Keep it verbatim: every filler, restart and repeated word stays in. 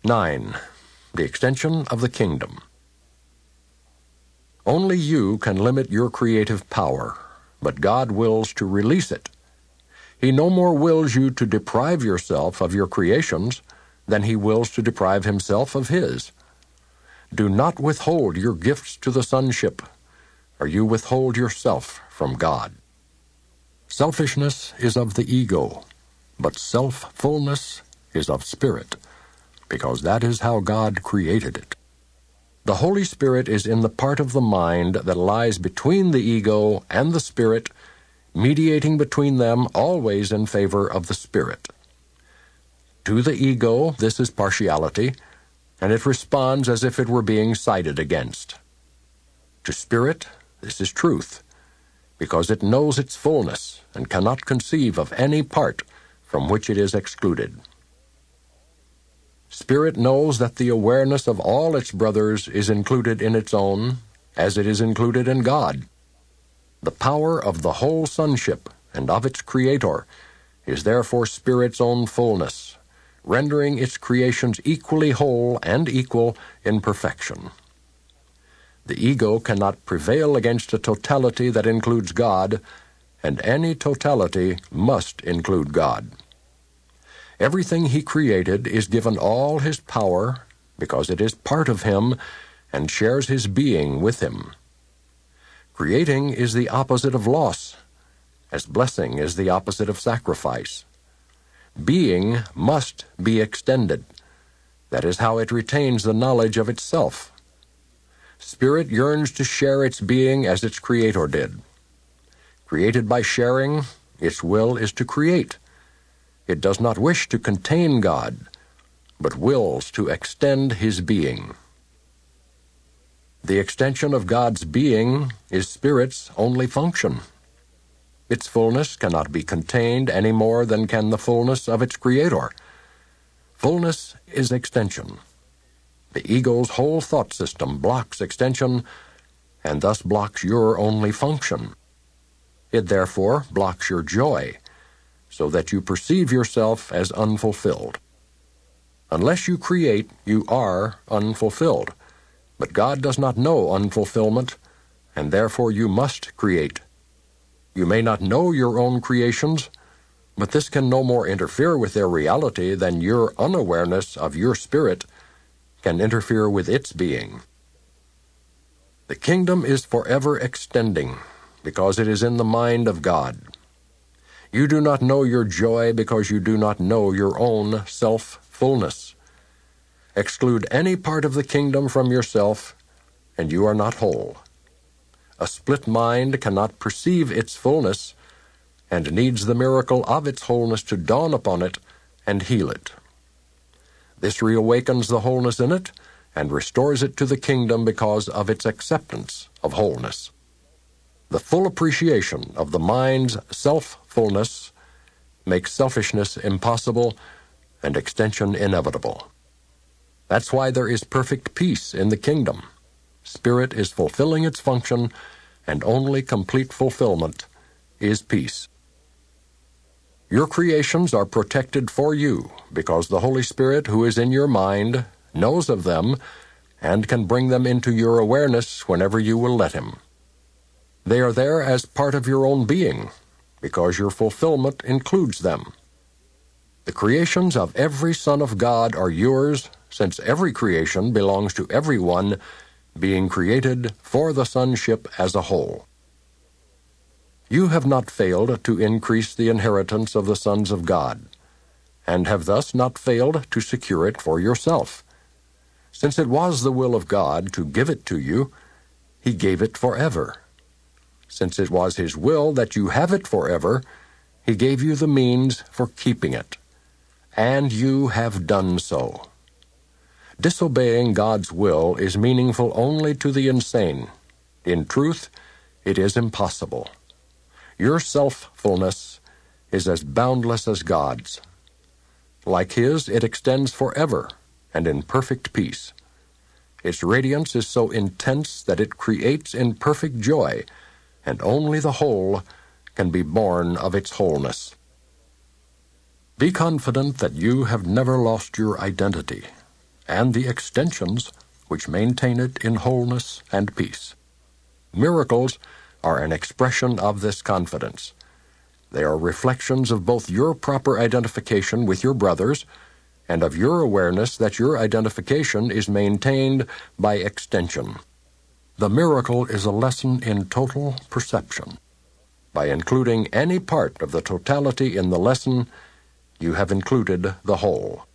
nine. The extension of the kingdom. Only you can limit your creative power, but God wills to release it. He no more wills you to deprive yourself of your creations than he wills to deprive himself of his. Do not withhold your gifts to the sonship, or you withhold yourself from God. Selfishness is of the ego, but self-fullness is of spirit, because that is how God created it. The Holy Spirit is in the part of the mind that lies between the ego and the spirit, mediating between them always in favor of the spirit. To the ego, this is partiality, and it responds as if it were being sided against. To spirit, this is truth, because it knows its fullness and cannot conceive of any part from which it is excluded. Spirit knows that the awareness of all its brothers is included in its own, as it is included in God. The power of the whole sonship and of its Creator is therefore Spirit's own fullness, rendering its creations equally whole and equal in perfection. The ego cannot prevail against a totality that includes God, and any totality must include God. Everything he created is given all his power because it is part of him and shares his being with him. Creating is the opposite of loss, as blessing is the opposite of sacrifice. Being must be extended. That is how it retains the knowledge of itself. Spirit yearns to share its being as its Creator did. Created by sharing, its will is to create. It does not wish to contain God, but wills to extend his being. The extension of God's being is Spirit's only function. Its fullness cannot be contained any more than can the fullness of its Creator. Fullness is extension. The ego's whole thought system blocks extension, and thus blocks your only function. It therefore blocks your joy, so that you perceive yourself as unfulfilled. Unless you create, you are unfulfilled. But God does not know unfulfillment, and therefore you must create. You may not know your own creations, but this can no more interfere with their reality than your unawareness of your spirit can interfere with its being. The kingdom is forever extending, because it is in the mind of God. You do not know your joy because you do not know your own self-fullness. Exclude any part of the kingdom from yourself, and you are not whole. A split mind cannot perceive its fullness, and needs the miracle of its wholeness to dawn upon it and heal it. This reawakens the wholeness in it, and restores it to the kingdom because of its acceptance of wholeness. The full appreciation of the mind's self-fullness makes selfishness impossible and extension inevitable. That's why there is perfect peace in the kingdom. Spirit is fulfilling its function, and only complete fulfillment is peace. Your creations are protected for you because the Holy Spirit who is in your mind knows of them and can bring them into your awareness whenever you will let him. They are there as part of your own being because your fulfillment includes them. The creations of every son of God are yours, since every creation belongs to everyone being created for the sonship as a whole. You have not failed to increase the inheritance of the sons of God, and have thus not failed to secure it for yourself. Since it was the will of God to give it to you, he gave it forever. Since it was his will that you have it forever, he gave you the means for keeping it. And you have done so. Disobeying God's will is meaningful only to the insane. In truth, it is impossible. Your self-fullness is as boundless as God's. Like his, it extends forever and in perfect peace. Its radiance is so intense that it creates in perfect joy, and only the whole can be born of its wholeness. Be confident that you have never lost your identity, and the extensions which maintain it in wholeness and peace. Miracles are an expression of this confidence. They are reflections of both your proper identification with your brothers and of your awareness that your identification is maintained by extension. The miracle is a lesson in total perception. By including any part of the totality in the lesson, you have included the whole.